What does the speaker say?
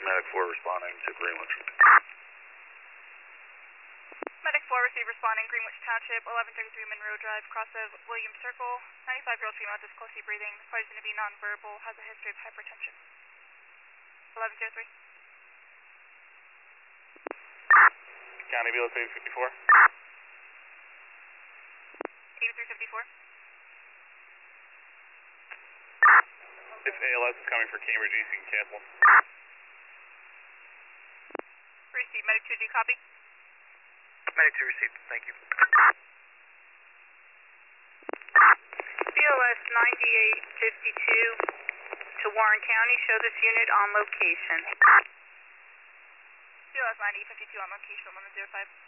Medic 4 responding to Greenwich. Medic 4 receive responding Greenwich Township, 1133 Monroe Drive, cross of Williams Circle. 95-year-old female, difficulty breathing. Parties going to be nonverbal, has a history of hypertension. 1103. County BLS 8354. 8354. If ALS is coming for Cambridge East, you can cancel. Receive. Medic 2, do you copy? Medic 2 received, thank you. BLS 9852 to Warren County, show this unit on location. BLS 9052 on location, 1105.